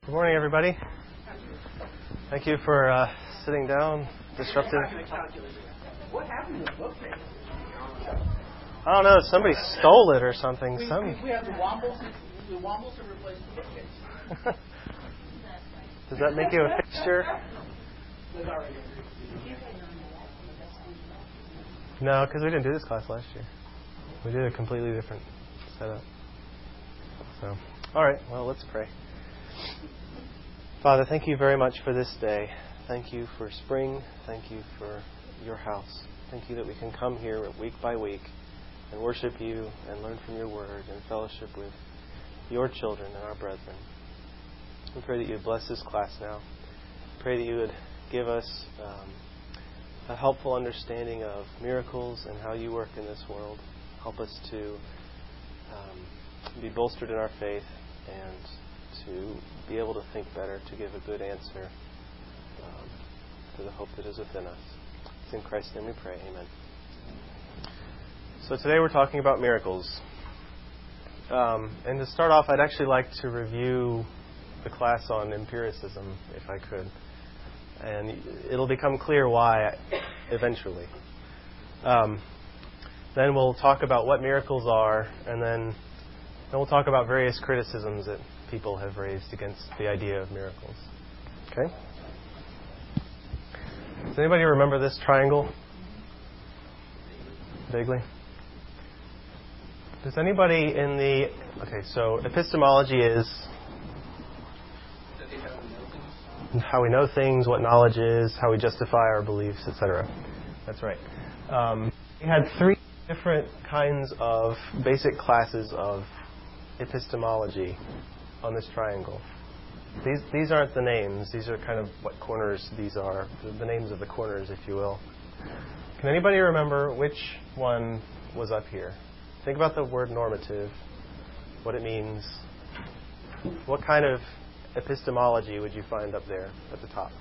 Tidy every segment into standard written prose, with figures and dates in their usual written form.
Good morning, everybody. Thank you for sitting down. Disruptive. What happened to the bookcase? I don't know. Somebody stole it or something. We have the Wombles. The Wombles have replaced the bookcase. Does that make you a fixture? No, because we didn't do this class last year. We did a completely different setup. So, all right. Well, let's pray. Father, thank you very much for this day. Thank you for spring. Thank you for your house. Thank you that we can come here week by week and worship you and learn from your word and fellowship with your children and our brethren. We pray that you would bless this class now. Pray that you would give us a helpful understanding of miracles and how you work in this world. Help us to be bolstered in our faith and to be able to think better, to give a good answer to the hope that is within us. It's in Christ's name we pray. Amen. So today we're talking about miracles. And to start off, I'd actually like to review the class on empiricism, if I could. And it'll become clear why eventually. Then we'll talk about what miracles are, and then we'll talk about various criticisms that people have raised against the idea of miracles. Okay? Does anybody remember this triangle? Vaguely? Does anybody in the... Okay, so epistemology is how we know things, what knowledge is, how we justify our beliefs, etc. That's right. We had three different kinds of basic classes of epistemology on this triangle. These aren't the names. These are kind of what corners these are. The names of the corners, if you will. Can anybody remember which one was up here? Think about the word normative, what it means. What kind of epistemology would you find up there at the top?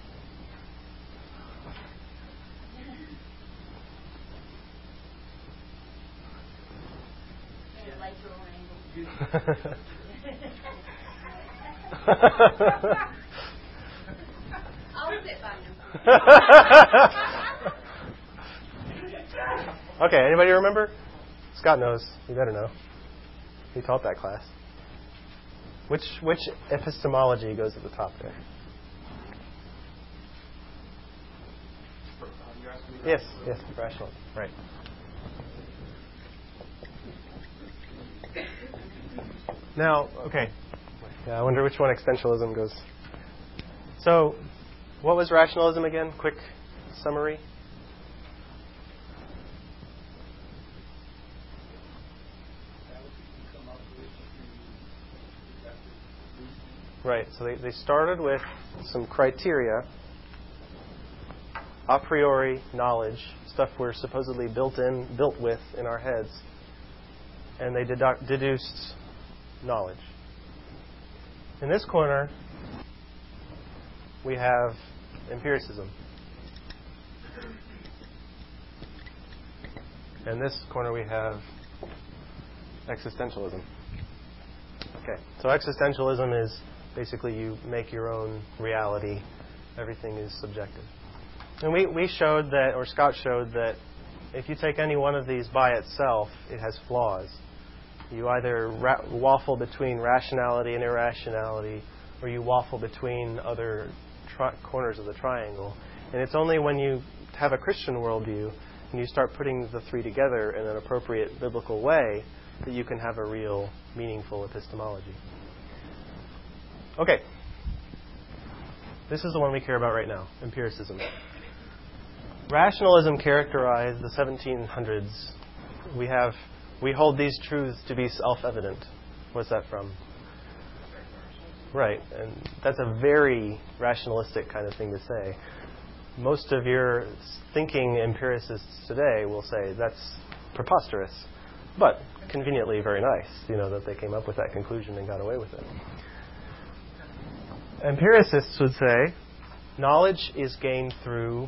I'll sit by him. Okay, anybody remember? Scott knows. You better know. He taught that class. Which epistemology goes at the top there? Yes, rational. Right. Now, okay. Yeah, I wonder which one existentialism goes. So, what was rationalism again? Quick summary. Right, so they started with some criteria, a priori knowledge, stuff we're supposedly built with in our heads, and they deduced knowledge. In this corner, we have empiricism. In this corner, we have existentialism. Okay, so existentialism is basically you make your own reality. Everything is subjective. And we showed that, or Scott showed that if you take any one of these by itself, it has flaws. You either waffle between rationality and irrationality, or you waffle between other corners of the triangle. And it's only when you have a Christian worldview and you start putting the three together in an appropriate biblical way that you can have a real, meaningful epistemology. Okay. This is the one we care about right now, empiricism. Rationalism characterized the 1700s. We hold these truths to be self-evident. What's that from? Right, and that's a very rationalistic kind of thing to say. Most of your thinking empiricists today will say that's preposterous, but conveniently very nice, that they came up with that conclusion and got away with it. Empiricists would say knowledge is gained through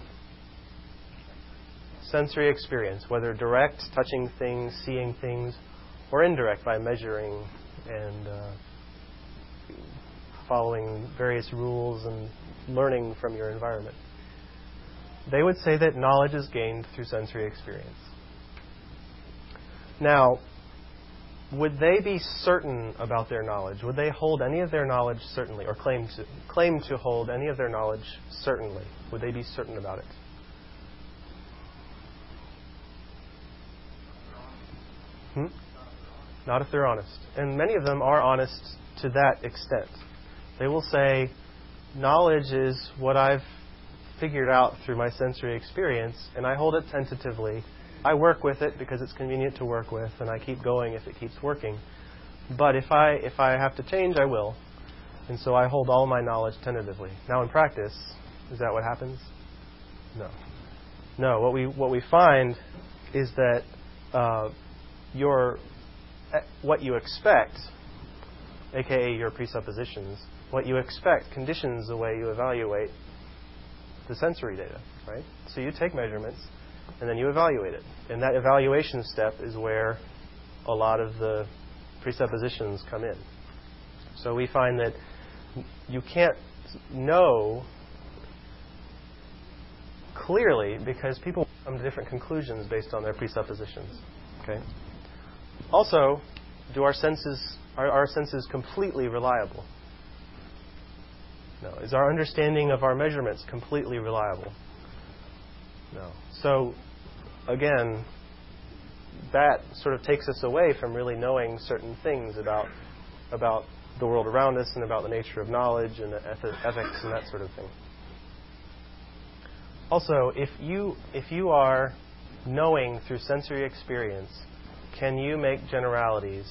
sensory experience, whether direct, touching things, seeing things, or indirect by measuring and following various rules and learning from your environment. They would say that knowledge is gained through sensory experience. Now, would they be certain about their knowledge? Would they hold any of their knowledge certainly, or claim to hold any of their knowledge certainly? Would they be certain about it? Not if they're honest. And many of them are honest to that extent. They will say, knowledge is what I've figured out through my sensory experience, and I hold it tentatively. I work with it because it's convenient to work with, and I keep going if it keeps working. But if I have to change, I will. And so I hold all my knowledge tentatively. Now in practice, is that what happens? No. No, what we find is that what you expect, aka your presuppositions, what you expect conditions the way you evaluate the sensory data, right? So you take measurements and then you evaluate it. And that evaluation step is where a lot of the presuppositions come in. So we find that you can't know clearly because people come to different conclusions based on their presuppositions. Okay. Also, are our senses completely reliable? No. Is our understanding of our measurements completely reliable? No. So, again, that sort of takes us away from really knowing certain things about the world around us and about the nature of knowledge and ethics and that sort of thing. Also, if you are knowing through sensory experience, can you make generalities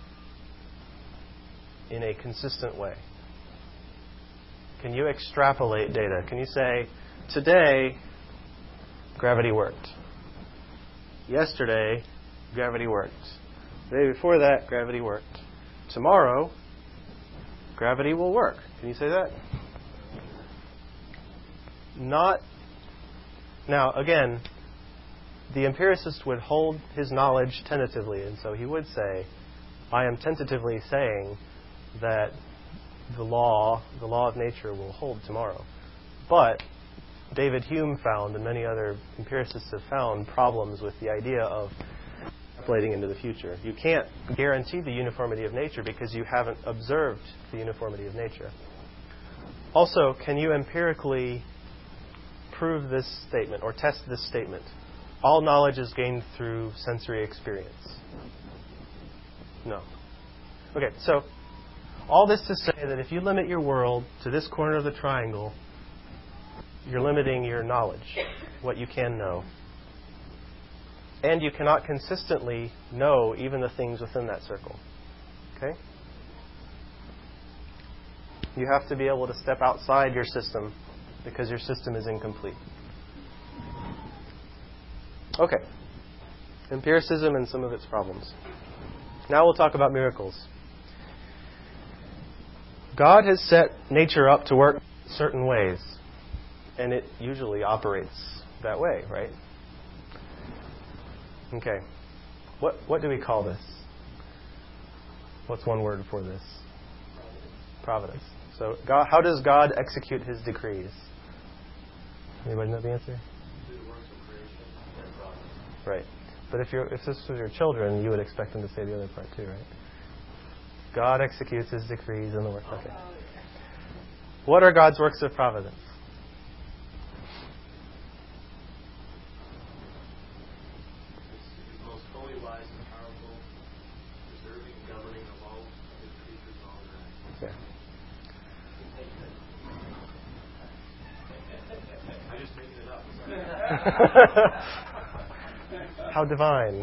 in a consistent way? Can you extrapolate data? Can you say, today, gravity worked. Yesterday, gravity worked. The day before that, gravity worked. Tomorrow, gravity will work. Can you say that? Not. Now, again, the empiricist would hold his knowledge tentatively, and so he would say, I am tentatively saying that the law of nature will hold tomorrow. But David Hume found, and many other empiricists have found, problems with the idea of extrapolating into the future. You can't guarantee the uniformity of nature because you haven't observed the uniformity of nature. Also, can you empirically prove this statement or test this statement? All knowledge is gained through sensory experience. No. Okay, so all this to say that if you limit your world to this corner of the triangle, you're limiting your knowledge, what you can know. And you cannot consistently know even the things within that circle. Okay? You have to be able to step outside your system because your system is incomplete. Okay. Empiricism and some of its problems. Now we'll talk about miracles. God has set nature up to work certain ways, and it usually operates that way, right? Okay. What do we call this? What's one word for this? Providence. So God, how does God execute His decrees? Anybody know the answer? Right. But if this was your children, you would expect them to say the other part too, right? God executes His decrees in the work. Okay. What are God's works of providence? He's most holy, wise, and powerful, preserving and governing of all of His creatures and all their acts. Yeah. I'm just making it up. How divine.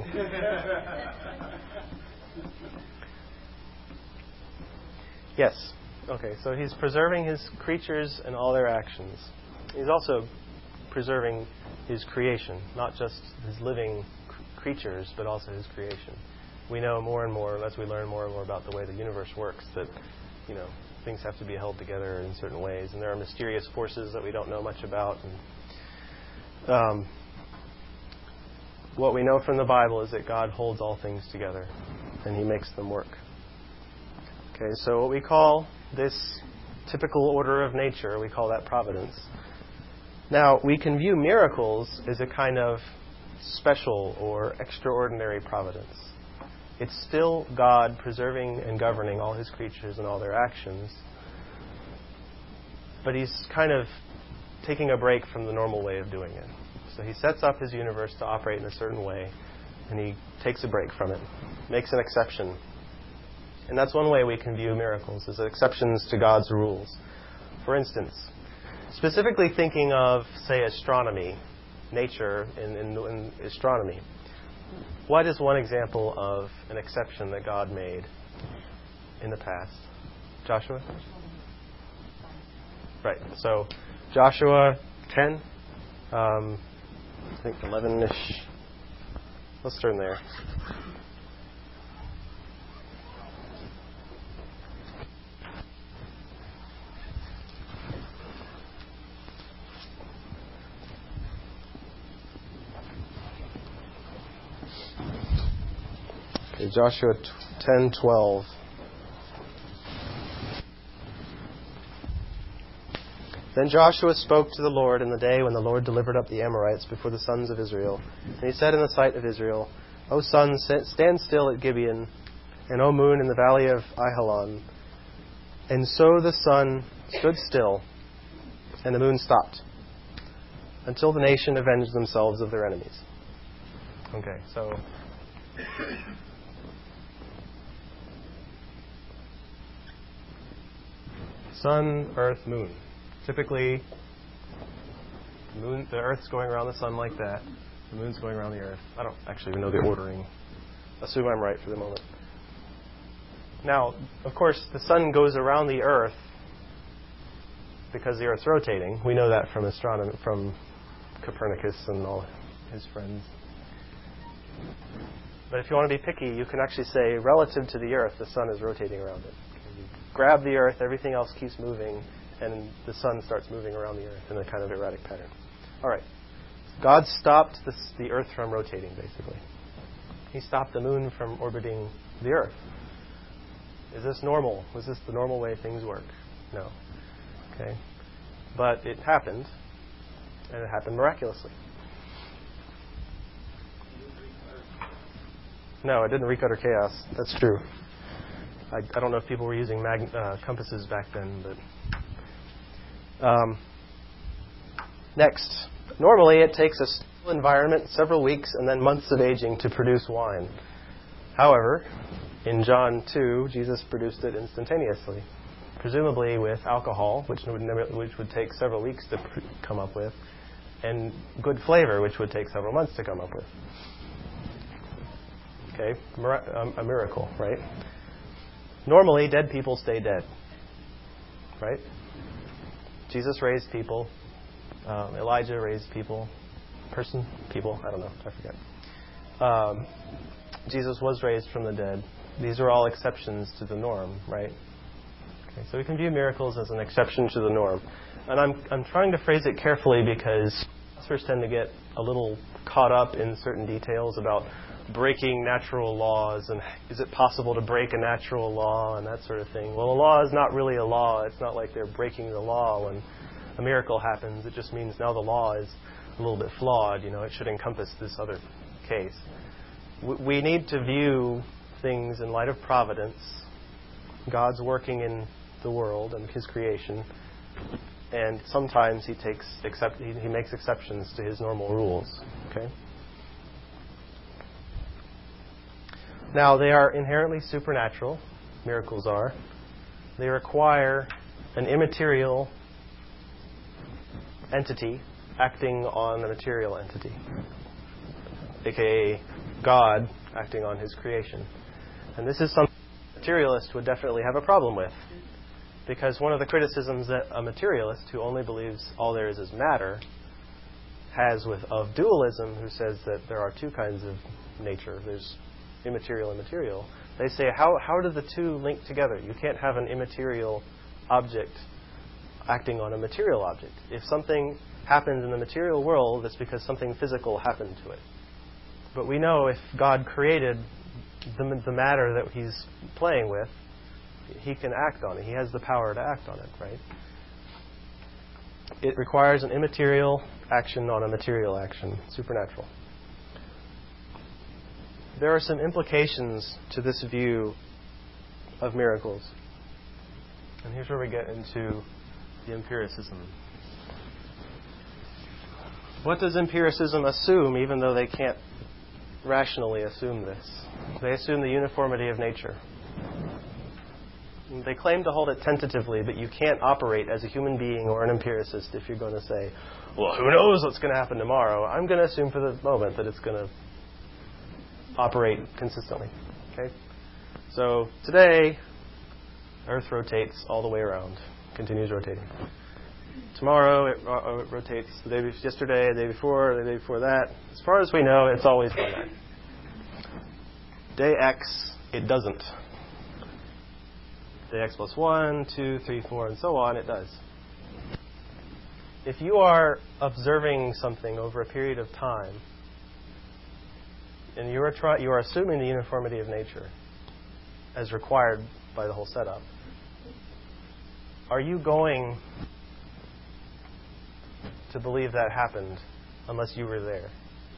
Yes. Okay, so He's preserving His creatures and all their actions. He's also preserving His creation, not just His living creatures, but also His creation. We know more and more, as we learn more and more about the way the universe works, that, things have to be held together in certain ways, and there are mysterious forces that we don't know much about. And, what we know from the Bible is that God holds all things together, and He makes them work. Okay, so what we call this typical order of nature. We call that providence. Now, we can view miracles as a kind of special or extraordinary providence. It's still God preserving and governing all His creatures and all their actions. But He's kind of taking a break from the normal way of doing it. So He sets up His universe to operate in a certain way, and He takes a break from it, makes an exception. And that's one way we can view miracles, as exceptions to God's rules. For instance, specifically thinking of, say, astronomy, nature in astronomy. What is one example of an exception that God made in the past? Joshua? Right. So, Joshua 10, I think 11-ish. Let's turn there. Okay, Joshua 10:12. Then Joshua spoke to the Lord in the day when the Lord delivered up the Amorites before the sons of Israel. And he said in the sight of Israel, O sun, stand still at Gibeon, and O moon in the valley of Ajalon. And so the sun stood still, and the moon stopped, until the nation avenged themselves of their enemies. Okay, so sun, earth, moon. Typically, the Earth's going around the sun like that. The moon's going around the Earth. I don't actually even know the ordering. Assume I'm right for the moment. Now, of course, the sun goes around the Earth because the Earth's rotating. We know that from astronomy, from Copernicus and all his friends. But if you want to be picky, you can actually say, relative to the Earth, the sun is rotating around it. You grab the Earth, everything else keeps moving, and the sun starts moving around the Earth in a kind of erratic pattern. All right. God stopped the Earth from rotating, basically. He stopped the moon from orbiting the Earth. Is this normal? Was this the normal way things work? No. Okay. But it happened, and it happened miraculously. No, it didn't wreak utter chaos. That's true. I don't know if people were using compasses back then, but... Next. Normally, it takes a stable environment, several weeks, and then months of aging to produce wine. However, in John 2, Jesus produced it instantaneously, presumably with alcohol, which would take several weeks to come up with, and good flavor, which would take several months to come up with. Okay, a miracle, right? Normally, dead people stay dead, right? Jesus raised people. Elijah raised people. People, I don't know, I forget. Jesus was raised from the dead. These are all exceptions to the norm, right? Okay, so we can view miracles as an exception to the norm. And I'm trying to phrase it carefully because philosophers tend to get a little caught up in certain details about breaking natural laws and is it possible to break a natural law and that sort of thing. Well, a law is not really a law. It's not like they're breaking the law when a miracle happens. It just means now the law is a little bit flawed. It should encompass this other case. We need to view things in light of providence. God's working in the world and His creation, and sometimes He makes exceptions to His normal rules. Okay. Now, they are inherently supernatural. Miracles are. They require an immaterial entity acting on a material entity, aka God acting on His creation. And this is something a materialist would definitely have a problem with, because one of the criticisms that a materialist who only believes all there is matter has of dualism, who says that there are two kinds of nature. There's immaterial and material. They say, how do the two link together? You can't have an immaterial object acting on a material object. If something happens in the material world, it's because something physical happened to it. But we know if God created the matter that He's playing with, He can act on it. He has the power to act on it, right? It requires an immaterial action on a material action, supernatural. There are some implications to this view of miracles. And here's where we get into the empiricism. What does empiricism assume, even though they can't rationally assume this? They assume the uniformity of nature. They claim to hold it tentatively, but you can't operate as a human being or an empiricist if you're going to say, well, who knows what's going to happen tomorrow? I'm going to assume for the moment that it's going to operate consistently. Okay? So today, Earth rotates all the way around, continues rotating. Tomorrow, it rotates the day before yesterday, the day before that. As far as we know, it's always done that. Day X, it doesn't. Day X plus 1, 2, 3, 4, and so on, it does. If you are observing something over a period of time, and you are assuming the uniformity of nature as required by the whole setup, are you going to believe that happened unless you were there?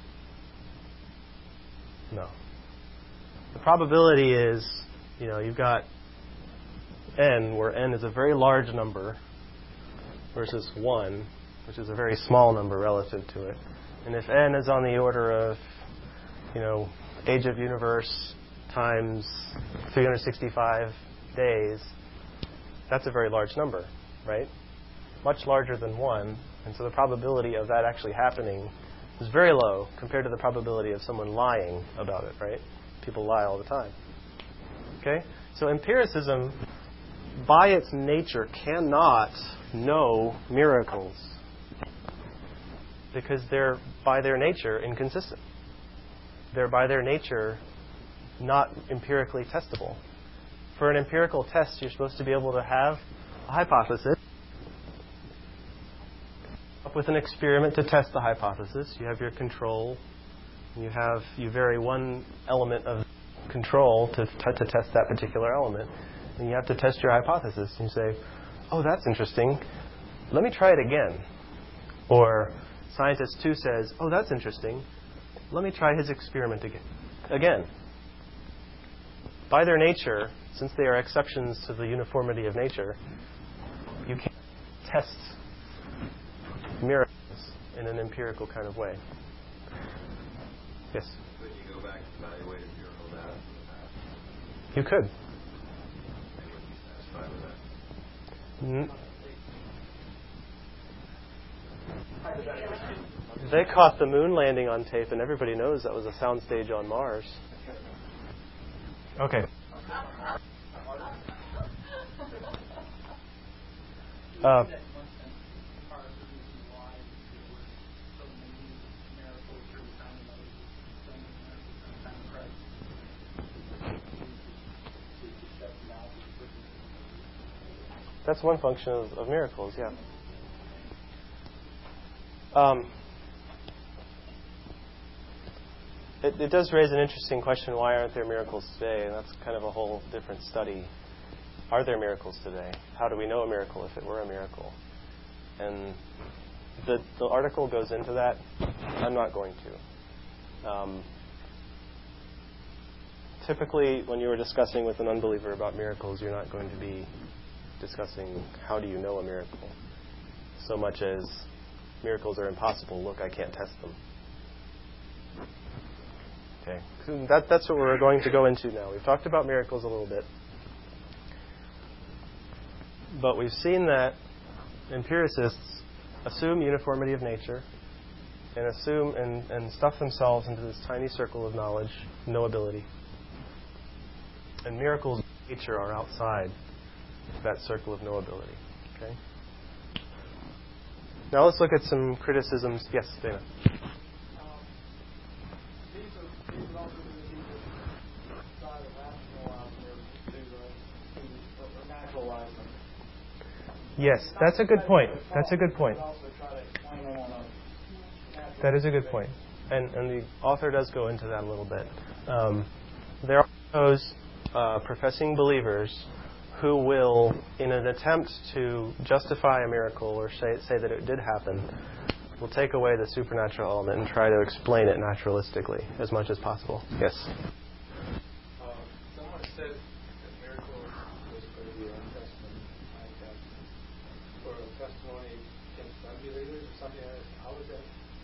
No. The probability is, you've got n, where n is a very large number, versus 1, which is a very small number relative to it. And if n is on the order of, age of universe times 365 days, that's a very large number, right? Much larger than 1. And so the probability of that actually happening is very low compared to the probability of someone lying about it, right? People lie all the time. Okay? So empiricism, by its nature, cannot know miracles because they're, by their nature, inconsistent. They're, by their nature, not empirically testable. For an empirical test, you're supposed to be able to have a hypothesis, up with an experiment to test the hypothesis. You have your control, and you vary one element of control to test that particular element, and you have to test your hypothesis. And you say, oh, that's interesting. Let me try it again. Or scientist 2 says, oh, that's interesting. Let me try his experiment again. By their nature, since they are exceptions to the uniformity of nature, you can't test miracles in an empirical kind of way. Yes? Could you go back and evaluate if you're held out in the past? You could. They wouldn't be satisfied with that. They caught the moon landing on tape, and everybody knows that was a soundstage on Mars. Okay. That's one function of miracles, yeah. It does raise an interesting question, why aren't there miracles today? And that's kind of a whole different study. Are there miracles today? How do we know a miracle if it were a miracle? And the article goes into that. I'm not going to. Typically, when you are discussing with an unbeliever about miracles, you're not going to be discussing how do you know a miracle, so much as miracles are impossible. Look, I can't test them. Okay, that's what we're going to go into now. We've talked about miracles a little bit, but we've seen that empiricists assume uniformity of nature and assume and stuff themselves into this tiny circle of knowledge, knowability. And miracles of nature are outside that circle of knowability. Okay. Now let's look at some criticisms. Yes, Dana. Yes, that's a good point. That's a good point. That is a good point. And the author does go into that a little bit. There are those professing believers who will, in an attempt to justify a miracle or say that it did happen, will take away the supernatural element and try to explain it naturalistically as much as possible. Yes? Someone said that miracle was going to be an testament, like that, for a testimony against unbelievers or something like that. How was that?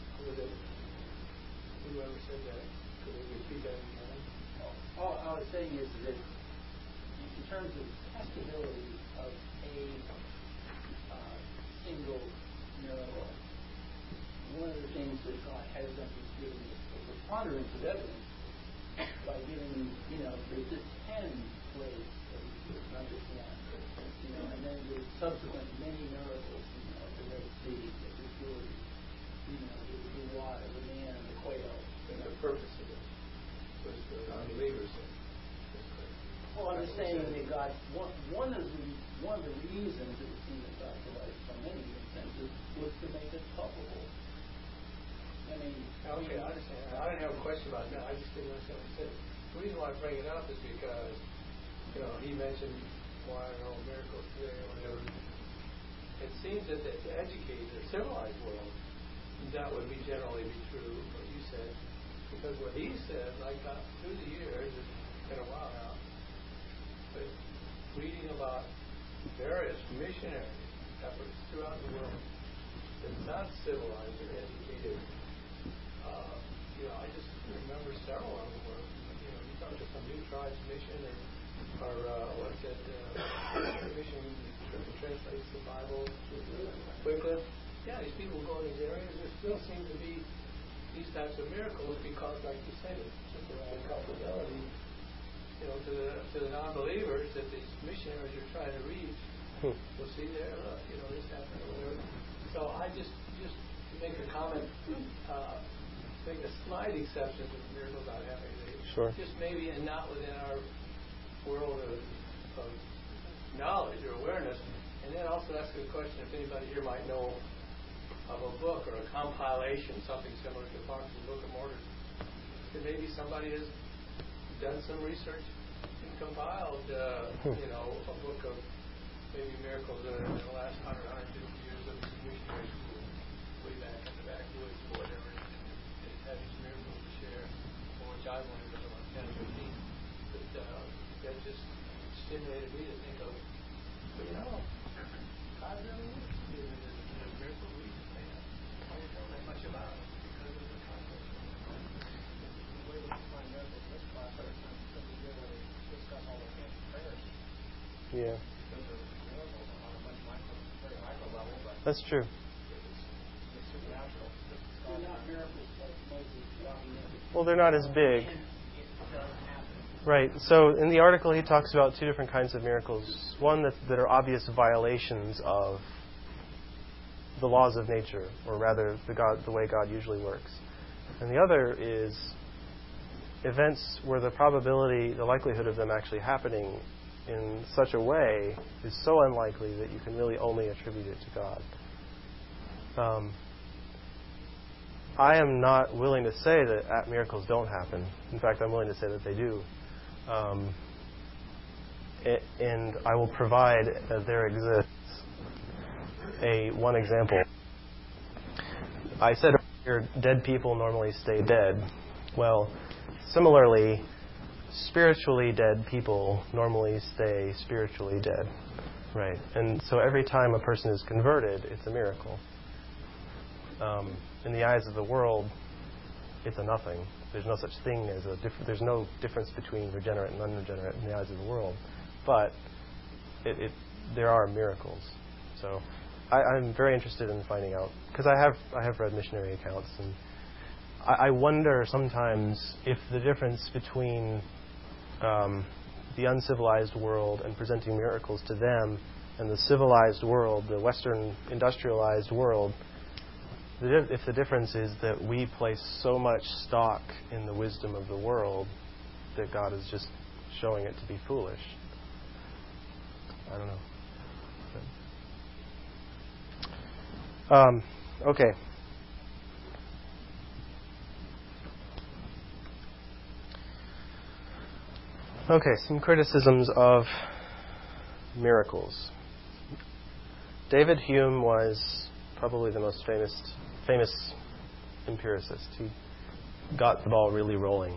Whoever said that, could they repeat that again? All I was saying is that in terms of testability of a single miracle, one of the things that God has done is given a preponderance of evidence by giving, there's just 10 ways that he did it, not just one. And then the subsequent many miracles, the Red Sea, the Jordan, the water, the man, the quail. And the purpose of it was for unbelievers. Well, I'm just saying that God, one of the reasons it was seen that God provided so many senses was to make it palpable. I mean, okay, I understand. I didn't have a question about that. I just didn't understand what he said. The reason why I bring it up is because, he mentioned miracles today or whatever. It seems that to educate the civilized world, that would be generally be true, what you said. Because what he said, through the years, it's been a while now, but reading about various missionary efforts throughout the world that's not civilized or educated. I just remember several of them where, you talk to some New Tribes mission or what's it, mission that translates the Bible quickly. Yeah, these people go in these areas. There still seem to be these types of miracles because, like you said, it's just a culpability, to the non-believers that these missionaries are trying to reach. You'll see there, this happened or whatever. So I just to make a comment, make a slight exception to the miracles not happening today. Sure. Just maybe and not within our world of knowledge or awareness. And then also ask a question if anybody here might know of a book or a compilation, something similar to Fox's Book of Mormon. That maybe somebody has done some research and compiled, a book of maybe miracles in the last 100, 150 years of missionary school, way back in the backwoods or whatever. They had these miracles to share, for which I learned about 10 or 15. But that just stimulated me to think of, God really is. There's a miracle we just may not know that much about it because of the context. The way we find miracles in this class are that we really discuss all the answered prayers. Yeah. Because of miracles on a much very micro level, but That's true. it's supernatural. they're not miracles like Moses walking in. Well, they're not as big. It does happen. Right. So in the article, he talks about two different kinds of miracles. One that are obvious violations of the laws of nature, or rather the way God usually works. And the other is events where the likelihood of them actually happening in such a way is so unlikely that you can really only attribute it to God. I am not willing to say that miracles don't happen. In fact, I'm willing to say that they do. And I will provide that there exists one example. I said earlier, dead people normally stay dead. Well, similarly, spiritually dead people normally stay spiritually dead. Right. And so every time a person is converted, it's a miracle. In the eyes of the world, it's a nothing. There's no such thing as there's no difference between regenerate and unregenerate in the eyes of the world. But there are miracles. So I'm very interested in finding out, because I have read missionary accounts, and I wonder sometimes if the difference between the uncivilized world and presenting miracles to them and the civilized world, the Western industrialized world, if the difference is that we place so much stock in the wisdom of the world that God is just showing it to be foolish. I don't know. Okay. Okay, some criticisms of miracles. David Hume was probably the most famous empiricist. He got the ball really rolling.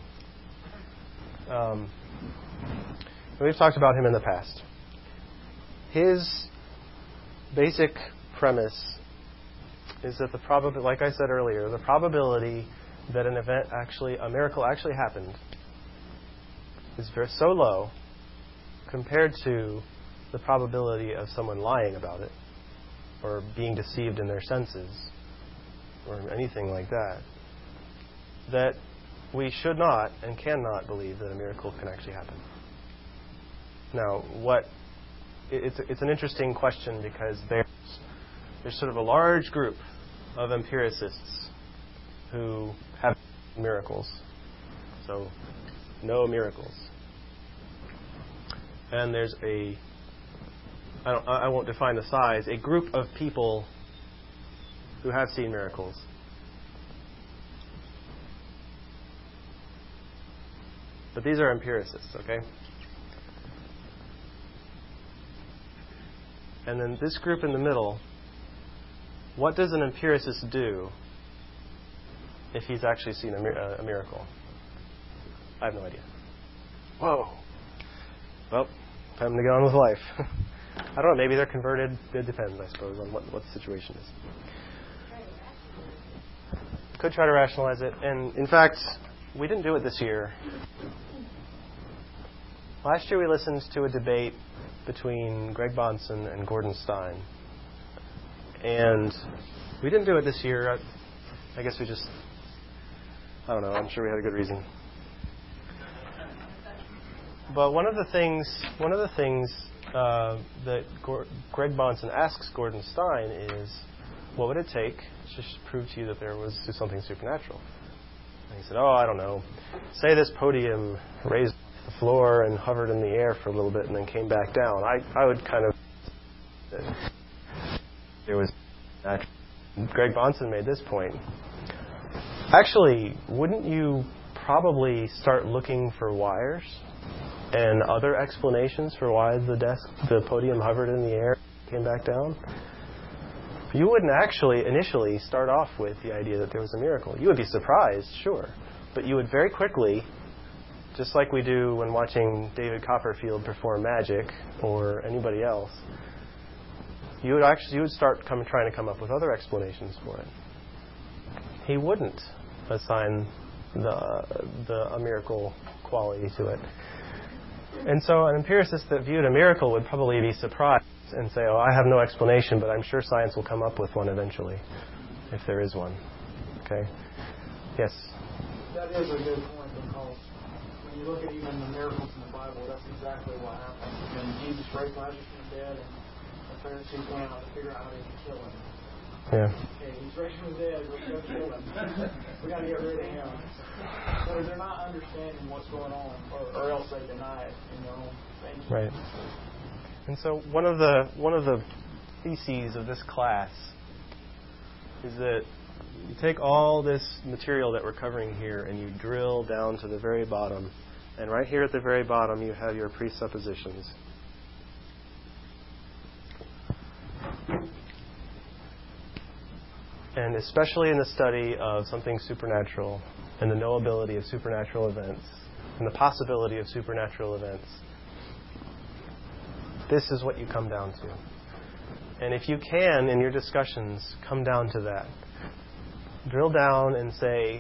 We've talked about him in the past. His basic premise is that like I said earlier, the probability that a miracle actually happened is so low compared to the probability of someone lying about it or being deceived in their senses or anything like that, that we should not and cannot believe that a miracle can actually happen. Now, it's an interesting question because there's sort of a large group of empiricists who have miracles. So, no miracles. And there's I won't define the size, a group of people who have seen miracles. But these are empiricists, okay? And then this group in the middle, what does an empiricist do if he's actually seen a miracle? I have no idea. Whoa. Well, time to get on with life. I don't know, maybe they're converted. It depends, I suppose, on what the situation is. Could try to rationalize it. And in fact, we didn't do it this year. Last year we listened to a debate between Greg Bahnsen and Gordon Stein. And we didn't do it this year. I guess we just, I don't know, I'm sure we had a good reason. But one of the things that Greg Bahnsen asks Gordon Stein is, what would it take to prove to you that there was something supernatural? And he said, I don't know. Say this podium raised the floor and hovered in the air for a little bit and then came back down. I would kind of... There was... Greg Bahnsen made this point. Actually, wouldn't you probably start looking for wires and other explanations for why the podium hovered in the air and came back down? You wouldn't actually initially start off with the idea that there was a miracle. You would be surprised, sure. But you would very quickly, just like we do when watching David Copperfield perform magic or anybody else, you would start trying to come up with other explanations for it. He wouldn't assign a miracle quality to it. And so an empiricist that viewed a miracle would probably be surprised and say, I have no explanation, but I'm sure science will come up with one eventually, if there is one. Okay? Yes? That is a good point, because when you look at even the miracles in the Bible, that's exactly what happened. When Jesus raised Lazarus from the dead, and the Pharisees went out to figure out how they could kill him. Yeah. Okay, he's raised from the dead, let's go kill him. We got to get rid of him. So they're not understanding what's going on, or else they deny it in their own thinking. Right. And so one of the theses of this class is that you take all this material that we're covering here and you drill down to the very bottom. And right here at the very bottom you have your presuppositions. And especially in the study of something supernatural and the knowability of supernatural events and the possibility of supernatural events, this is what you come down to. And if you can, in your discussions, come down to that. Drill down and say,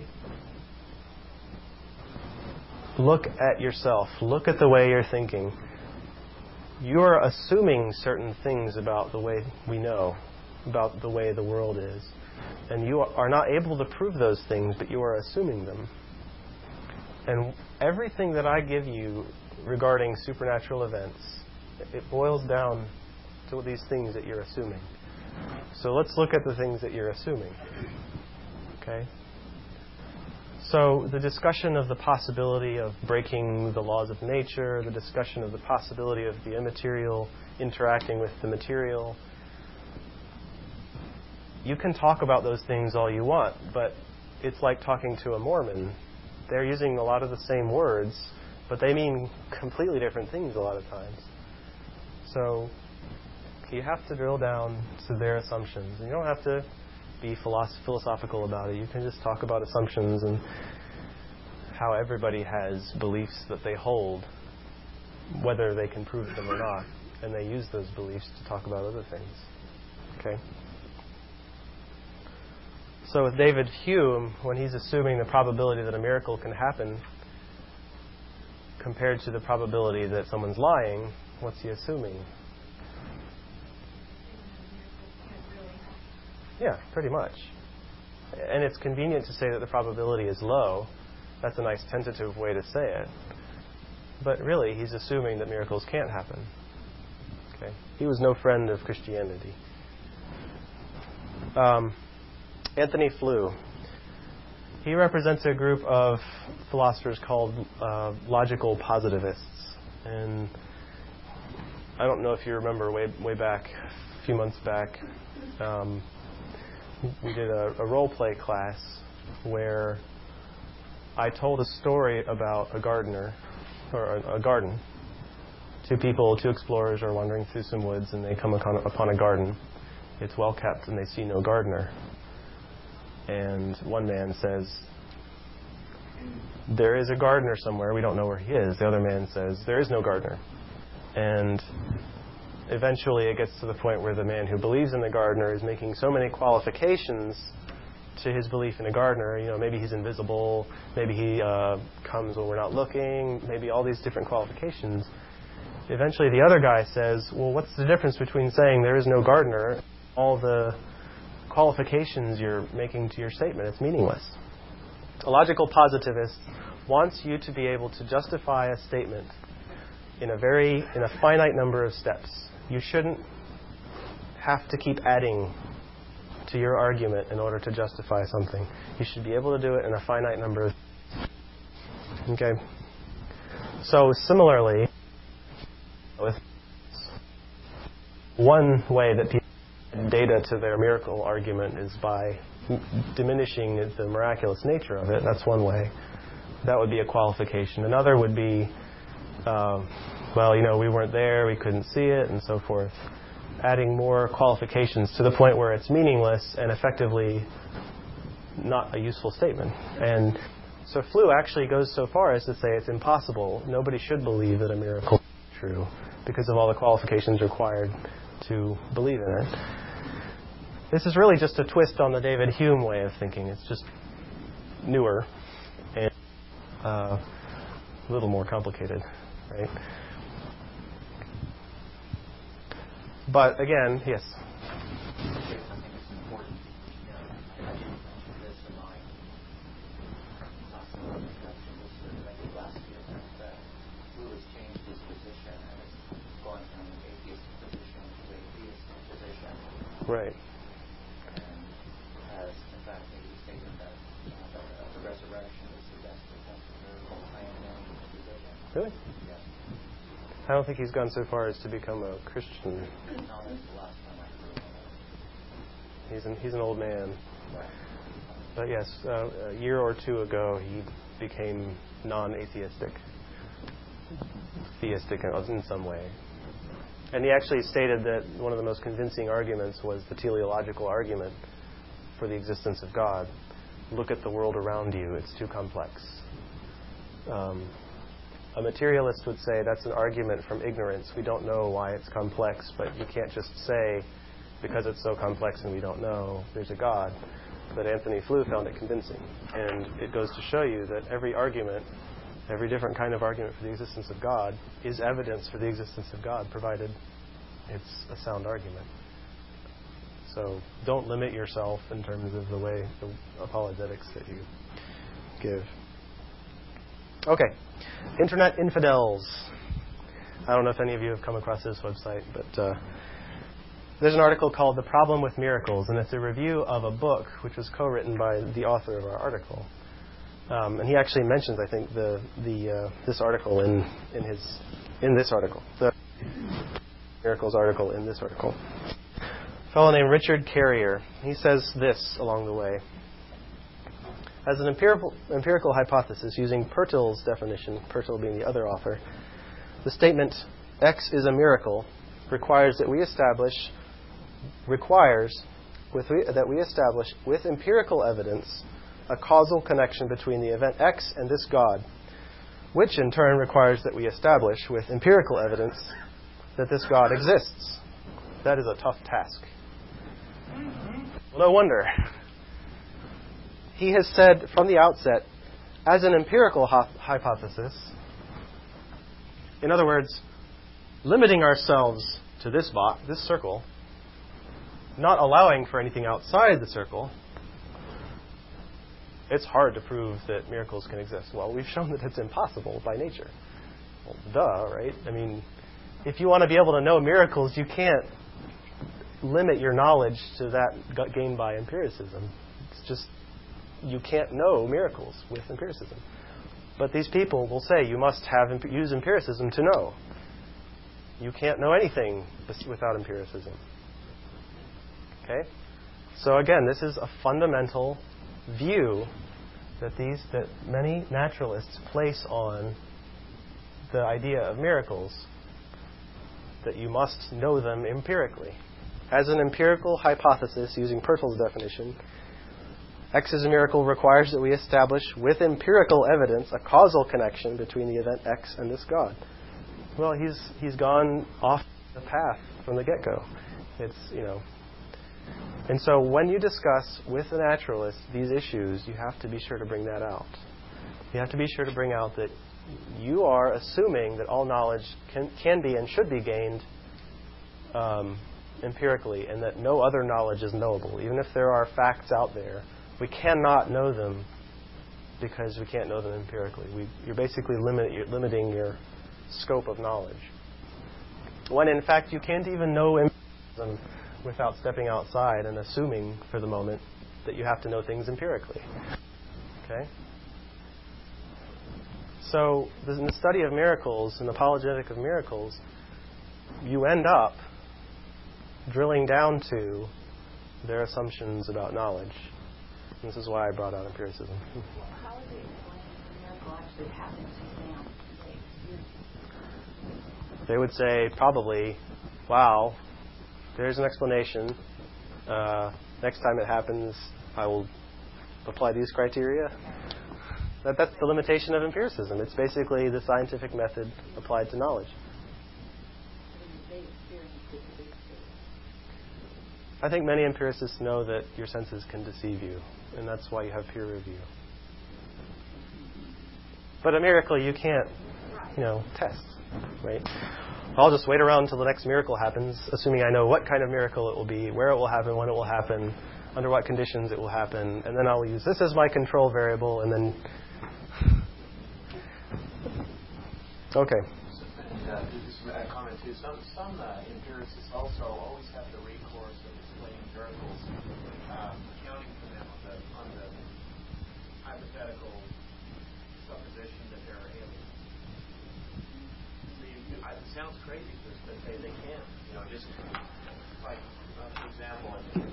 look at yourself. Look at the way you're thinking. You're assuming certain things about the way we know, about the way the world is. And you are not able to prove those things, but you are assuming them. And everything that I give you regarding supernatural events, it boils down to these things that you're assuming. So let's look at the things that you're assuming. Okay? So the discussion of the possibility of breaking the laws of nature, the discussion of the possibility of the immaterial interacting with the material, you can talk about those things all you want, but it's like talking to a Mormon. They're using a lot of the same words, but they mean completely different things a lot of times. So you have to drill down to their assumptions. And you don't have to be philosophical about it. You can just talk about assumptions and how everybody has beliefs that they hold, whether they can prove them or not. And they use those beliefs to talk about other things. Okay? So with David Hume, when he's assuming the probability that a miracle can happen compared to the probability that someone's lying, what's he assuming? Yeah, pretty much. And it's convenient to say that the probability is low. That's a nice tentative way to say it. But really, he's assuming that miracles can't happen. Okay? He was no friend of Christianity. Anthony Flew. He represents a group of philosophers called logical positivists. And I don't know if you remember way back, a few months back, we did a role play class where I told a story about a gardener, or a garden. Two explorers are wandering through some woods and they come upon a garden. It's well kept and they see no gardener. And one man says, there is a gardener somewhere, we don't know where he is. The other man says, there is no gardener. And eventually it gets to the point where the man who believes in the gardener is making so many qualifications to his belief in a gardener. You know, maybe he's invisible, maybe he comes when we're not looking, maybe all these different qualifications. Eventually the other guy says, well, what's the difference between saying there is no gardener, all the qualifications you're making to your statement? It's meaningless. A logical positivist wants you to be able to justify a statement in a finite number of steps. You shouldn't have to keep adding to your argument in order to justify something. You should be able to do it in a finite number of steps. Okay? So similarly, with one way that people add data to their miracle argument is by diminishing the miraculous nature of it. That's one way. That would be a qualification. Another would be, we weren't there, we couldn't see it, and so forth. Adding more qualifications to the point where it's meaningless and effectively not a useful statement. And so Flew actually goes so far as to say it's impossible. Nobody should believe that a miracle is true because of all the qualifications required to believe in it. This is really just a twist on the David Hume way of thinking. It's just newer and a little more complicated, right? But again, yes. Right. And has, in fact, made a statement that the resurrection is the best potential miracle claim in any position. Really? Yes. I don't think he's gone so far as to become a Christian. No, that's the last time I heard of it. He's an old man. Right. But yes, a year or two ago, he became non-atheistic. Theistic in some way. And he actually stated that one of the most convincing arguments was the teleological argument for the existence of God. Look at the world around you. It's too complex. A materialist would say that's an argument from ignorance. We don't know why it's complex, but you can't just say, because it's so complex and we don't know, there's a God. But Anthony Flew found it convincing. And it goes to show you that every argument, every different kind of argument for the existence of God is evidence for the existence of God, provided it's a sound argument. So don't limit yourself in terms of the way, the apologetics that you give. Okay. Internet infidels. I don't know if any of you have come across this website, but there's an article called The Problem with Miracles, and it's a review of a book which was co-written by the author of our article. And he actually mentions, I think, this article in this article, the miracles article in this article. A fellow named Richard Carrier. He says this along the way. As an empirical hypothesis, using Pertil's definition, Pertil being the other author, the statement, X is a miracle, requires that we establish with empirical evidence a causal connection between the event X and this God, which in turn requires that we establish with empirical evidence that this God exists. That is a tough task. Well, no wonder. He has said from the outset, as an empirical hypothesis, in other words, limiting ourselves to this circle, not allowing for anything outside the circle, it's hard to prove that miracles can exist. Well, we've shown that it's impossible by nature. Well, duh, right? I mean, if you want to be able to know miracles, you can't limit your knowledge to that gained by empiricism. It's just, you can't know miracles with empiricism. But these people will say you must use empiricism to know. You can't know anything without empiricism. Okay? So again, this is a fundamental view that many naturalists place on the idea of miracles, that you must know them empirically. As an empirical hypothesis, using Purtill's definition, X is a miracle requires that we establish with empirical evidence a causal connection between the event X and this God. Well, he's gone off the path from the get-go. And so when you discuss with a naturalist these issues, you have to be sure to bring that out. You have to be sure to bring out that you are assuming that all knowledge can be and should be gained empirically, and that no other knowledge is knowable. Even if there are facts out there, we cannot know them because we can't know them empirically. You're basically limiting your scope of knowledge. When in fact you can't even know empiricism without stepping outside and assuming for the moment that you have to know things empirically. Okay? So in the study of miracles, an apologetic of miracles, you end up drilling down to their assumptions about knowledge. And this is why I brought out empiricism. How would they explain the miracle actually happened to them? They would say probably, wow, there's an explanation. Next time it happens, I will apply these criteria. That's the limitation of empiricism. It's basically the scientific method applied to knowledge. I think many empiricists know that your senses can deceive you, and that's why you have peer review. But a miracle you can't, test, right? I'll just wait around until the next miracle happens, assuming I know what kind of miracle it will be, where it will happen, when it will happen, under what conditions it will happen, and then I'll use this as my control variable, and then... Okay. Just a comment too. Some empiricists also always have the recourse of explaining miracles, accounting for them on the hypothetical supposition that there are aliens. It sounds crazy, but they can. Just like, for example,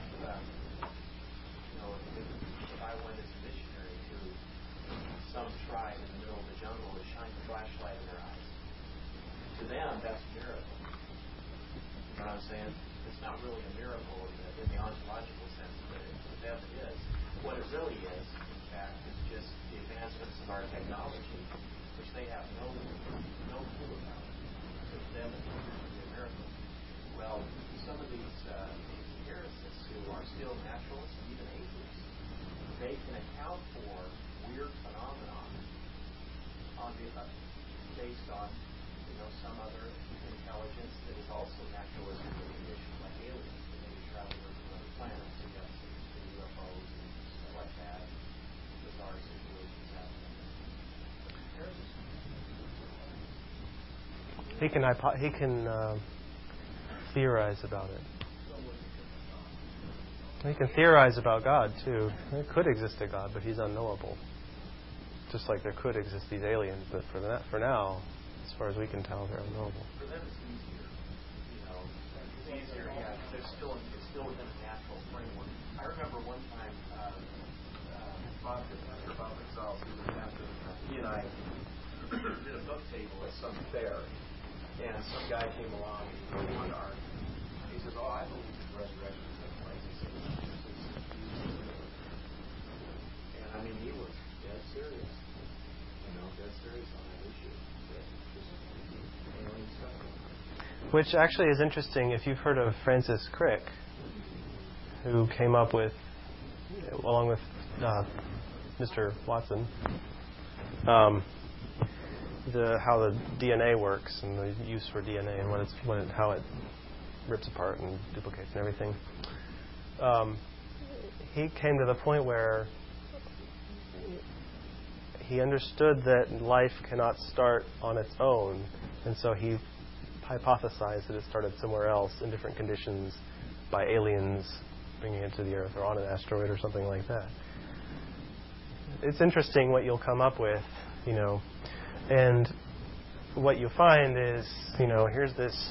if I went as a missionary to some tribe in the middle of the jungle and shined a flashlight in their eyes, to them, that's a miracle. You know what I'm saying? It's not really a miracle in the ontological sense, but to them it is. What it really is, in fact, is just the advancements of our technology, which they have no clue about. To them, it appears to be a miracle. Well, some of these empiricists who are still naturalists and even atheists, they can account for weird phenomena based on some other intelligence that is also naturalistically conditioned, like aliens that maybe travel from other planets to get to UFOs and stuff like that, bizarre situations happening. He can theorize about it. He can theorize about God too. There could exist a God, but he's unknowable. Just like there could exist these aliens, but for now, as far as we can tell, they're unknowable. For them, it's easier. It's easier. Yeah, it's still within a natural framework. I remember one time, Bob Gonzalez, who was after he and I did a book table at some fair, and some guy came along and he really wanted to argue. Which actually is interesting if you've heard of Francis Crick, who came up with, along with Mr. Watson, how the DNA works and the use for DNA and how it rips apart and duplicates and everything. He came to the point where he understood that life cannot start on its own, and so he hypothesized that it started somewhere else in different conditions by aliens bringing it to the Earth or on an asteroid or something like that. It's interesting what you'll come up with, and what you find is, here's this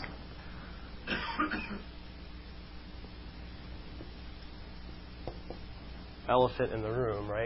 elephant in the room, right?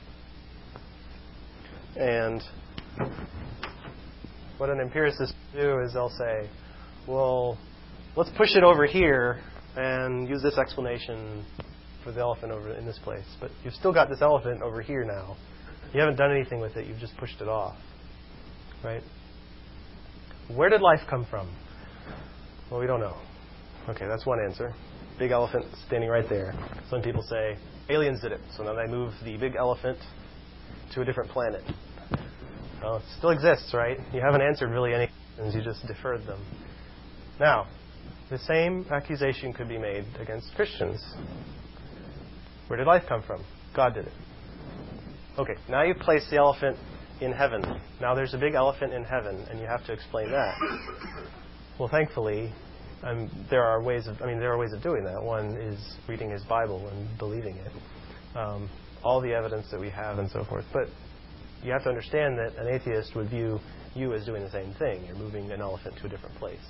And what an empiricist will do is they'll say, well, let's push it over here and use this explanation for the elephant over in this place. But you've still got this elephant over here now. You haven't done anything with it. You've just pushed it off. Right? Where did life come from? Well, we don't know. Okay, that's one answer. Big elephant standing right there. Some people say aliens did it. So now they move the big elephant to a different planet. Well, it still exists, right? You haven't answered really any questions. You just deferred them. Now, the same accusation could be made against Christians. Where did life come from? God did it. Okay, now you place the elephant in heaven. Now there's a big elephant in heaven, and you have to explain that. Well, thankfully, there are ways of doing that. One is reading his Bible and believing it. All the evidence that we have and so forth. But you have to understand that an atheist would view you as doing the same thing. You're moving an elephant to a different place.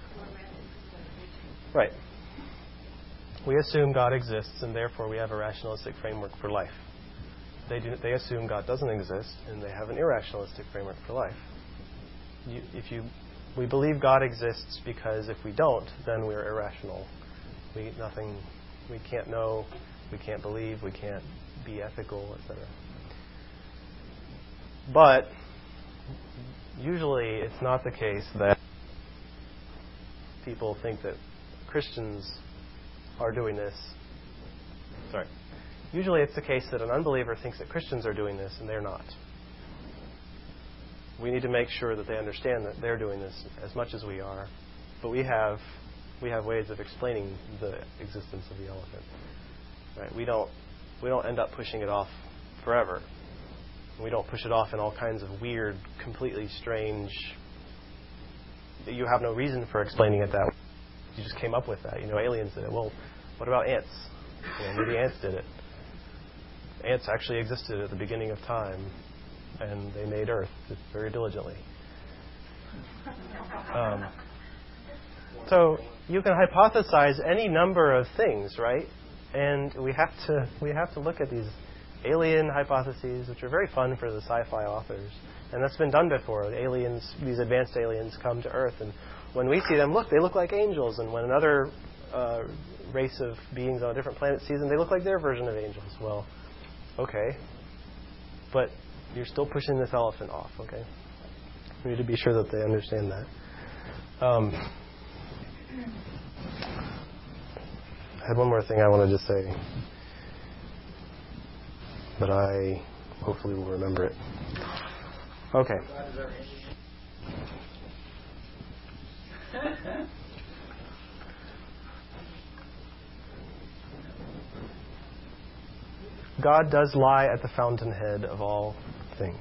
Right. We assume God exists, and therefore we have a rationalistic framework for life. They assume God doesn't exist, and they have an irrationalistic framework for life. We believe God exists because if we don't, then we're irrational. We can't know, we can't believe, we can't be ethical, etc. But usually it's not the case that people think that Christians are doing this. Usually it's the case that an unbeliever thinks that Christians are doing this and they're not. We need to make sure that they understand that they're doing this as much as we are. But we have ways of explaining the existence of the elephant. Right? We don't end up pushing it off forever. We don't push it off in all kinds of weird, completely strange. You have no reason for explaining it that way. You just came up with that. Aliens did it. Well, what about ants? Maybe ants did it. Ants actually existed at the beginning of time, and they made Earth very diligently. So you can hypothesize any number of things, right? And we have to look at these alien hypotheses, which are very fun for the sci-fi authors, and that's been done before. These advanced aliens come to Earth, and when we see them, they look like angels, and when another race of beings on a different planet sees them, they look like their version of angels. Well, okay, but you're still pushing this elephant off, okay? We need to be sure that they understand that. I had one more thing I wanted to say, but I hopefully will remember it. Okay. God does lie at the fountainhead of all things.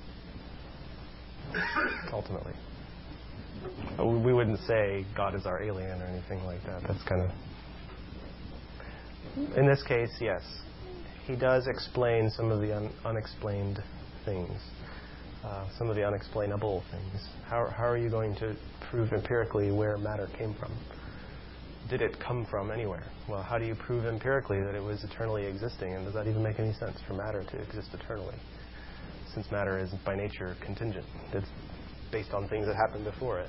Ultimately. We wouldn't say God is our alien or anything like that. That's kind of... In this case, yes. He does explain some of the unexplained things. Some of the unexplainable things. How are you going to prove empirically where matter came from? Did it come from anywhere? Well, how do you prove empirically that it was eternally existing? And does that even make any sense for matter to exist eternally? Since matter is by nature contingent. It's based on things that happened before it.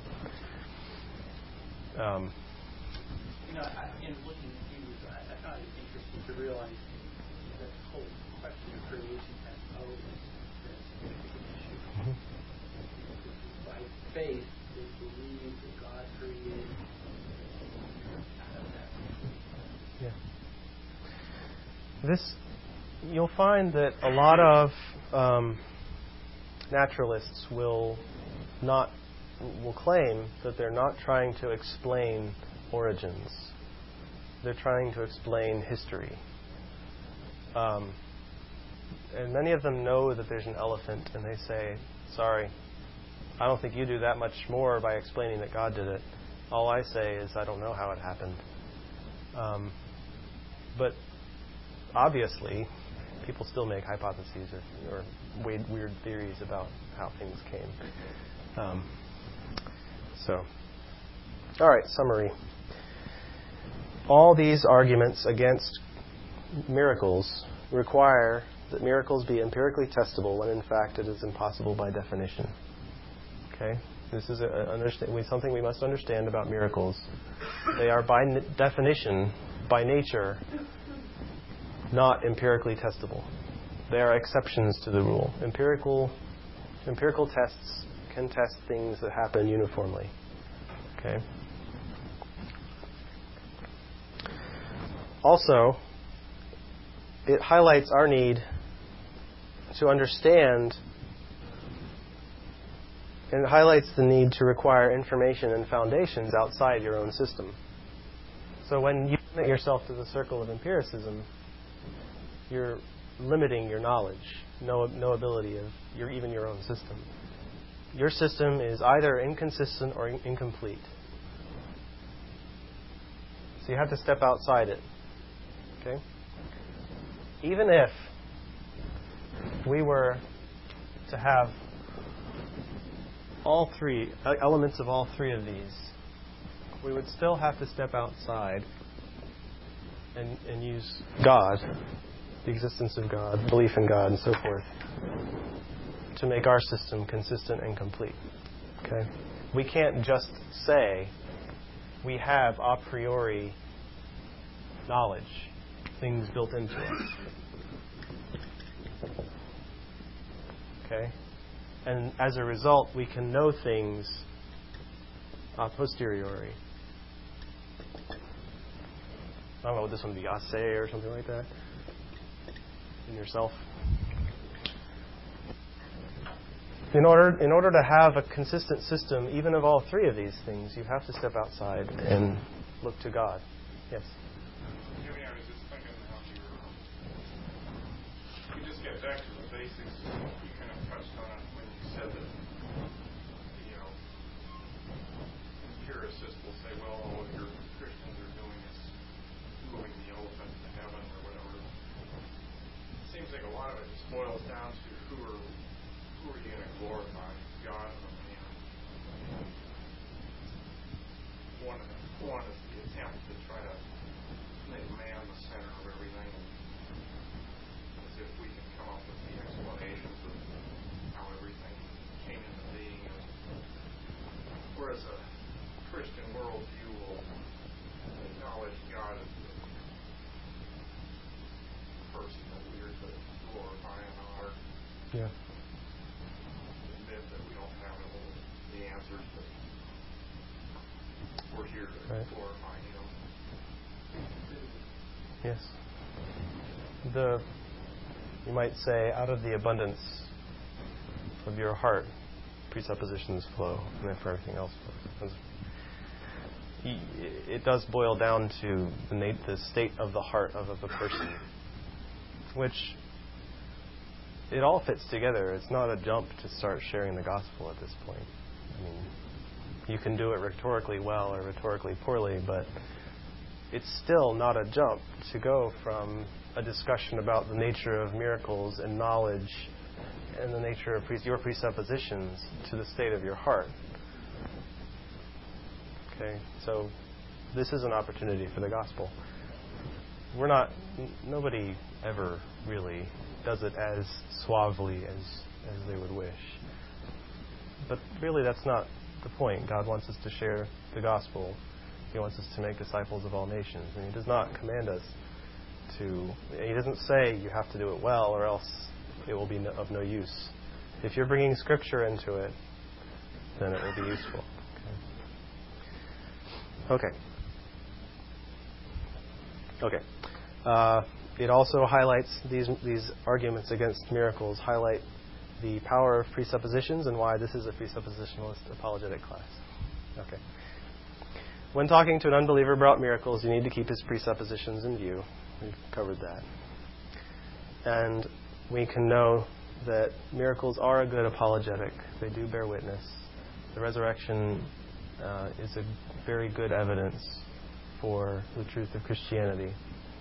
In looking at Hebrews, I found it interesting to realize that the whole question of creation has always been a significant issue. By faith, they believe that God created You'll find that a lot of naturalists will claim that they're not trying to explain origins. They're trying to explain history. And many of them know that there's an elephant, and they say, sorry, I don't think you do that much more by explaining that God did it. All I say is I don't know how it happened. But obviously, people still make hypotheses or weird theories about how things came. All right, summary. All these arguments against miracles require that miracles be empirically testable when in fact it is impossible by definition. Okay? This is something we must understand about miracles. They are by definition, by nature, not empirically testable. They are exceptions to the rule. Empirical tests can test things that happen uniformly. Okay? Also, it highlights our need to understand, and it highlights the need to require information and foundations outside your own system. So when you limit yourself to the circle of empiricism, you're limiting your knowledge, knowability of even your own system. Your system is either inconsistent or incomplete. So you have to step outside it. Okay? Even if we were to have all three elements of all three of these, we would still have to step outside and use God, the existence of God, belief in God, and so forth, to make our system consistent and complete. Okay? We can't just say we have a priori knowledge, things built into us. Okay? And as a result, we can know things a posteriori. I don't know, would this one be ase or something like that? In yourself? In order to have a consistent system, even of all three of these things, you have to step outside and look to God. Yes? Jimmy, I was just thinking how you just get back to the basics. You kind of touched on it when you said that, empiricists will say, well, all your Christians are doing is moving the elephant to heaven or whatever. It seems like a lot of it just boils down to who are you going to glorify, God or man? One is the attempt to try to make man the center of everything, as if we can come up with the explanations of how everything came into being. Whereas a Christian worldview will acknowledge God as the person that we are to glorify and honor. Yeah. Admit that we don't have all the answers, but we're here to glorify Him. Yes. You might say, out of the abundance of your heart, presuppositions flow, and then for everything else flows. It does boil down to the state of the heart of a person, which it all fits together. It's not a jump to start sharing the gospel at this point. I mean, you can do it rhetorically well or rhetorically poorly, but it's still not a jump to go from a discussion about the nature of miracles and knowledge and the nature of your presuppositions to the state of your heart. Okay, so this is an opportunity for the gospel. Nobody ever really does it as suavely as they would wish. But really that's not the point. God wants us to share the gospel. He wants us to make disciples of all nations. And He does not command us He doesn't say you have to do it well or else it will be of no use. If you're bringing Scripture into it, then it will be useful. Okay. it also highlights these arguments against miracles highlight the power of presuppositions and why this is a presuppositionalist apologetic class. Okay. When talking to an unbeliever about miracles, you need to keep his presuppositions in view. We've covered that. And we can know that miracles are a good apologetic. They do bear witness. The resurrection is a very good evidence for the truth of Christianity.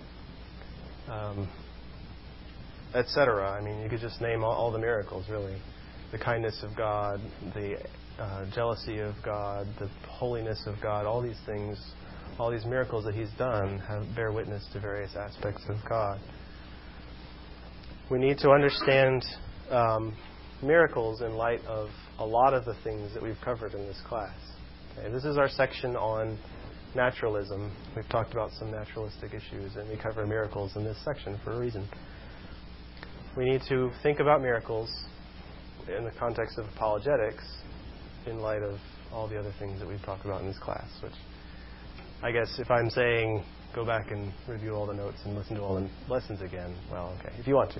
Etc. I mean, you could just name all the miracles, really. The kindness of God, the jealousy of God, the holiness of God, all these things, all these miracles that He's done bear witness to various aspects of God. We need to understand miracles in light of a lot of the things that we've covered in this class. Okay, this is our section on naturalism. We've talked about some naturalistic issues, and we cover miracles in this section for a reason. We need to think about miracles in the context of apologetics in light of all the other things that we've talked about in this class, which I guess if I'm saying go back and review all the notes and listen to all the lessons again, well, okay, if you want to.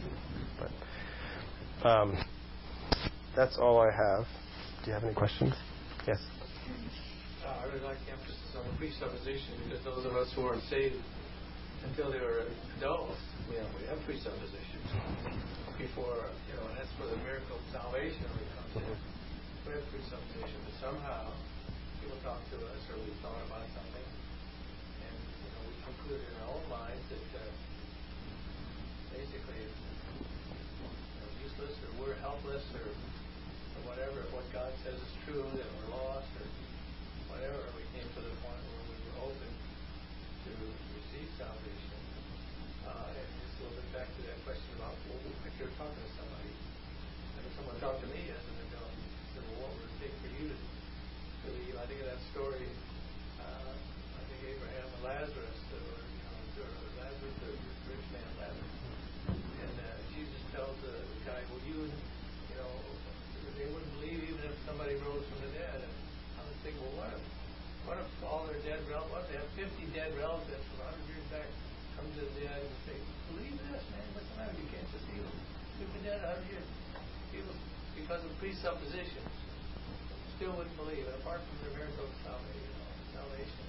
But that's all I have. Do you have any questions? Yes? I really like the emphasis on the presupposition, because those of us who aren't saved until they were adults, we have presuppositions before, and that's where the miracle of salvation really comes in. We have presuppositions, but somehow people talk to us or we thought about something, and we conclude in our own minds that basically it's useless, or we're helpless, or whatever. If what God says is true, then we're lost, or whatever. We came to the point where we were open to receive salvation. And just a little bit back to that question about if you're talking to somebody, and if someone talked to me as an adult, said, well, what would it take for you to believe? I think of that story. I think Abraham and Lazarus, Lazarus, the rich man Lazarus, and Jesus tells the guy, well, they wouldn't believe even if somebody rose from the dead. And I was thinking, well, what if all their dead relatives, what if they have 50 dead relatives from 100 years back come to the dead and say, believe this, man, what's the matter? You can't just heal. You've been dead 100 years. People, because of presuppositions, still wouldn't believe. And apart from their miracle of salvation,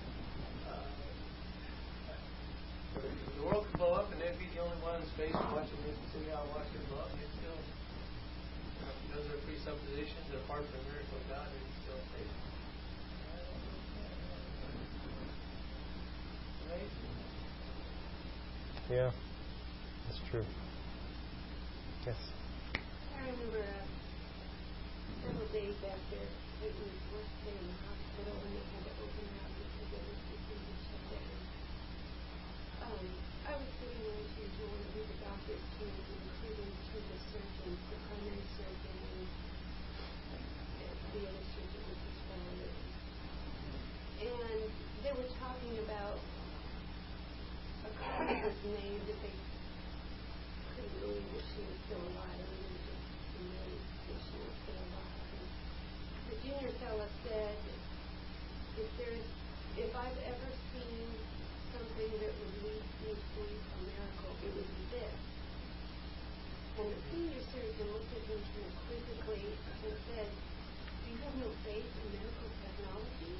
the world could blow up and they'd be the only one in space watching this and sitting out watching it blow up, and they'd still, because of their presuppositions, apart from the miracle of God, they'd still say, right? Yeah, that's true. Yes. I remember several days after it was work day in the hospital, and they had to open it up because there was this shut down. I was sitting there as usual, and the doctors came, including two of the surgeons, the primary surgeon and the other surgeon was his fellow. And they were talking about a call that was made that they couldn't believe that she was still alive. I mean, it was just amazed that she was still alive. And the junior fellow said, if I've ever seen something that would lead me to believe a miracle, it would be this. And the senior surgeon looked at him kind of quizzically and said, do you have no faith in medical technology?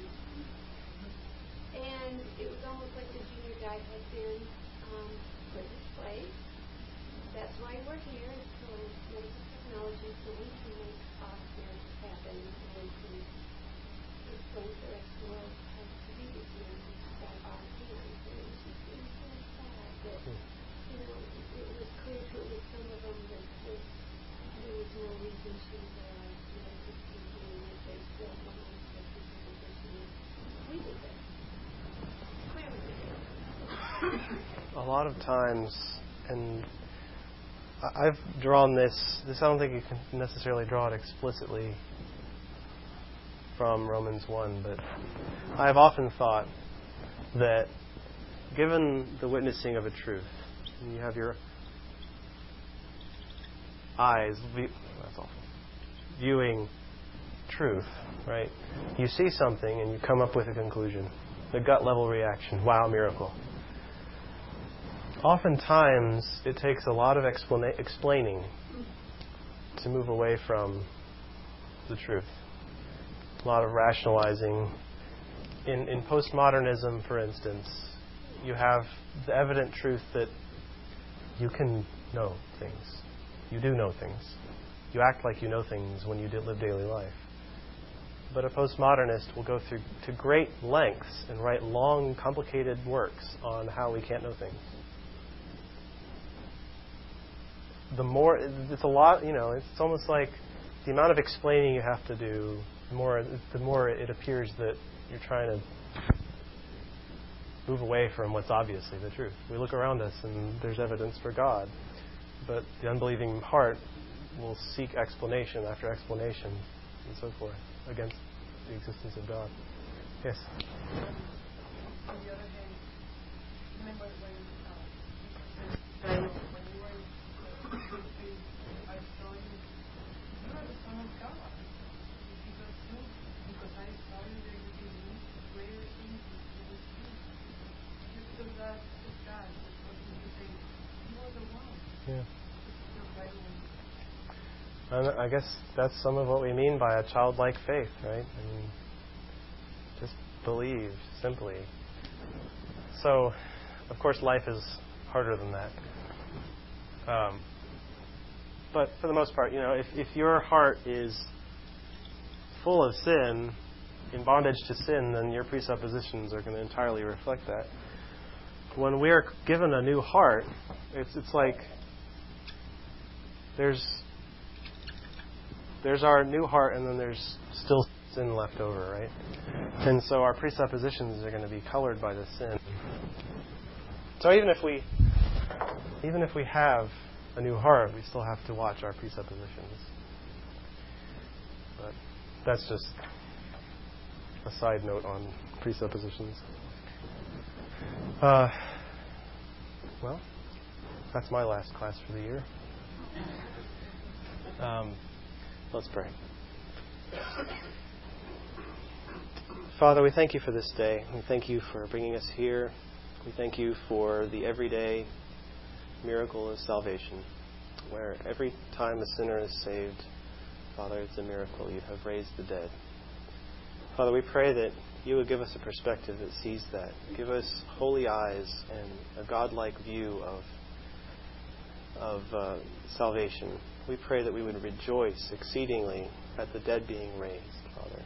And it was almost like the junior guy had been put in his place. That's why we're here, so medical technology, so we can make miracles happen, and we can explain to the rest of the world how to do these miracles by our hands. And it was just so sad that, it was clear to at least some of them that there was no reason to medical speaking, and that they still wanted to take this position. We did that. A lot of times, and I've drawn this I don't think you can necessarily draw it explicitly from Romans 1, but I've often thought that given the witnessing of a truth, and you have your eyes, that's awful, viewing truth, right? You see something and you come up with a conclusion. The gut level reaction, wow, miracle. oftentimes it takes a lot of explaining to move away from the truth. A lot of rationalizing. In postmodernism, for instance, you have the evident truth that you can know things. You do know things. You act like you know things when you live daily life. But a postmodernist will go to great lengths and write long, complicated works on how we can't know things. The more, it's a lot, it's almost like the amount of explaining you have to do, the more it appears that you're trying to move away from what's obviously the truth. We look around us and there's evidence for God, but the unbelieving heart will seek explanation after explanation and so forth against the existence of God. Yes? On the other hand, remember when you were in I saw you are the Son of God. Because I saw you that you believe greater things than you see. Just because that is God, that's what you say. You are the one. Yeah. You're right away. And I guess that's some of what we mean by a childlike faith, right? I mean, just believe, simply. So, of course, life is harder than that. But for the most part, if your heart is full of sin, in bondage to sin, then your presuppositions are going to entirely reflect that. When we are given a new heart, it's like there's our new heart, and then there's still sin left over, right? And so our presuppositions are going to be colored by the sin. So even if we have a new heart, we still have to watch our presuppositions. But that's just a side note on presuppositions. Well, that's my last class for the year. Let's pray. Father, we thank you for this day. We thank you for bringing us here. We thank you for the everyday miracle of salvation, where every time a sinner is saved, Father, it's a miracle. You have raised the dead. Father, we pray that you would give us a perspective that sees that. Give us holy eyes and a godlike view of salvation. We pray that we would rejoice exceedingly at the dead being raised, Father.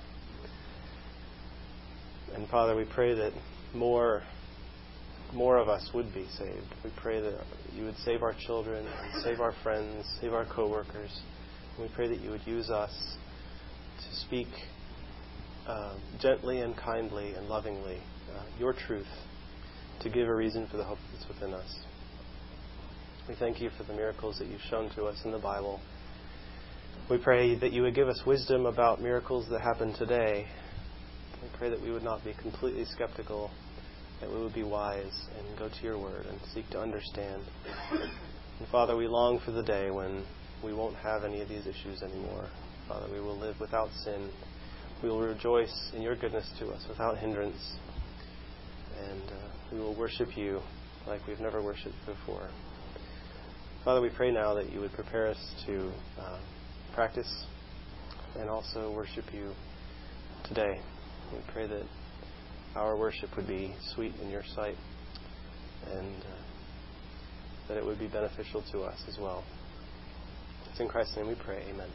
And Father, we pray that more of us would be saved. We pray that you would save our children, and save our friends, save our co-workers. And we pray that you would use us to speak gently and kindly and lovingly your truth, to give a reason for the hope that's within us. We thank you for the miracles that you've shown to us in the Bible. We pray that you would give us wisdom about miracles that happen today. We pray that we would not be completely skeptical, that we would be wise and go to your word and seek to understand. And Father, we long for the day when we won't have any of these issues anymore. Father, we will live without sin. We will rejoice in your goodness to us without hindrance. And we will worship you like we've never worshipped before. Father, we pray now that you would prepare us to practice and also worship you today. We pray that our worship would be sweet in your sight, and that it would be beneficial to us as well. It's in Christ's name we pray. Amen.